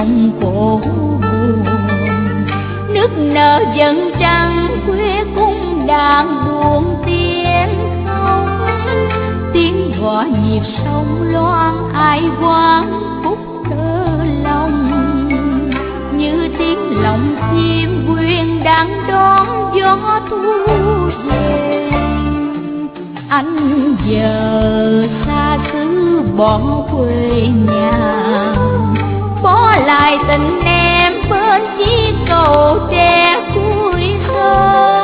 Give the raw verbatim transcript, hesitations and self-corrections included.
lòng khổ buồn. Nước nở dần trăng khuya cung đàn buồn tiếng khóc, tiếng gõ nhịp sông loan ai quán khúc thơ lòng, như tiếng lòng chim quyên đang đón gió thu về. Anh giờ xa xứ bỏ quê nhà, bỏ lại tình em bên chiếc cầu tre cuối thơ.